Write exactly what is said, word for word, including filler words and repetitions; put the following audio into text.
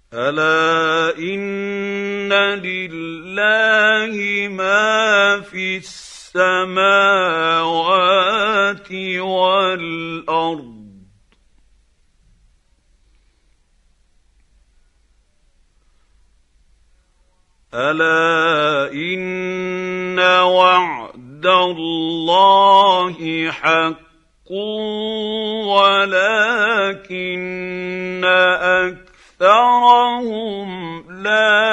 ألا إن لله ما في السماوات والأرض ألا إن وعد الله حق ولكن أكثرهم لا